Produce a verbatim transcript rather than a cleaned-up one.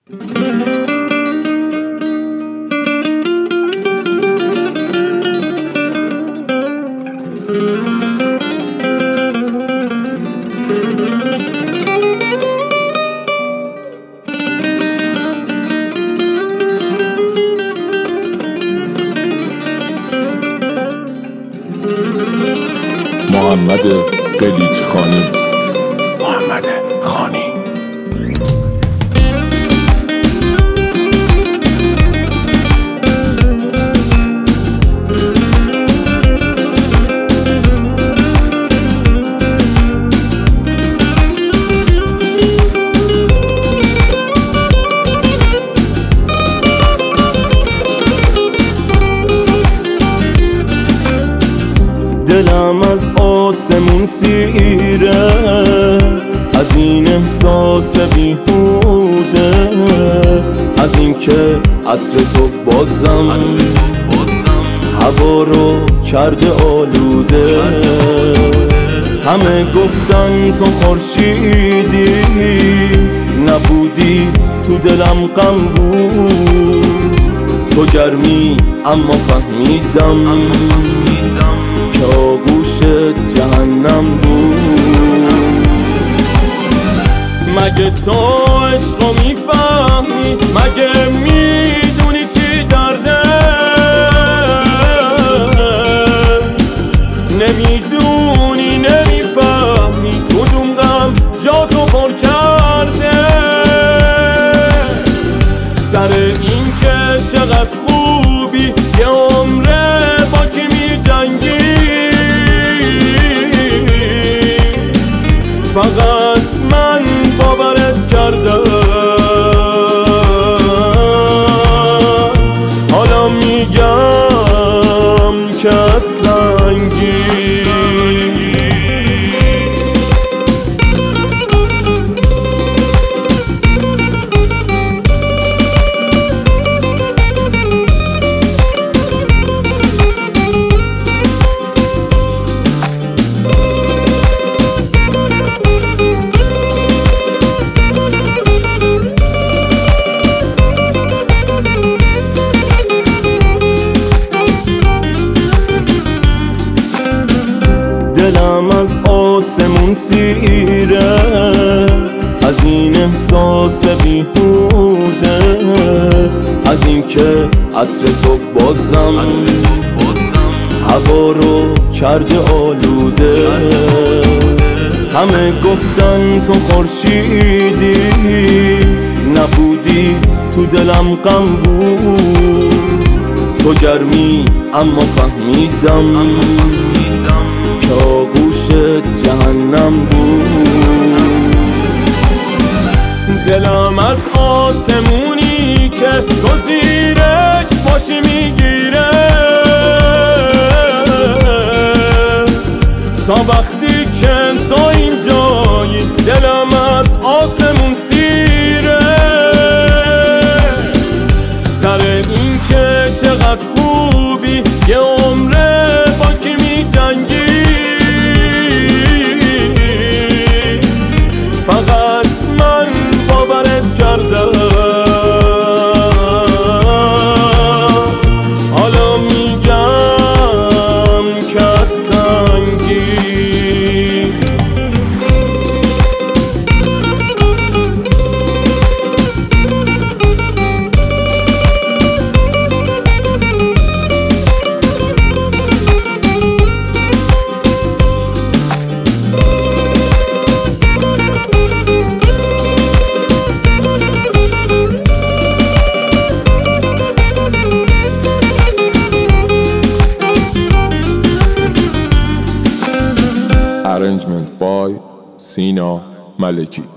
محمد قلیچ خانی محمد خانی دلم از آسمون سیره، از این احساس بیهوده، از این که عطر تو بازم هوا رو کرده آلوده. همه گفتن تو خورشیدی، نبودی تو دلم غم بود. تو گرمی اما فهمیدم که آغوش جهنم بود. مگه تو عشقو میفهمی؟ مگه میدونی چی درده؟ نمیدونی نمیفهمی کدوم غم جا تو پر کرده. سر این که چقدر خوبی یه عمره با کی میجنگی، فقط من باورت کردم، حالا میگم که از سنگی. دلم از آسمون سیره، از این احساس بیهوده، از این که عطر تو بازم هوا رو کرده آلوده. همه گفتن تو خورشیدی، نبودی تو دلم غم بود. تو گرمی اما فهمیدم که آغوش جهنم بود. دلم از آسمونی که تو زیرش باشی میگیره، تا وقتی که تو اینجایی دلم از آسمون سیره. سر این که چقدر خوبی یه عمره با کی میجنگی، فقط من باورت کردم، حالا میگم که از سنگی. Arrangement by Sina Maleki.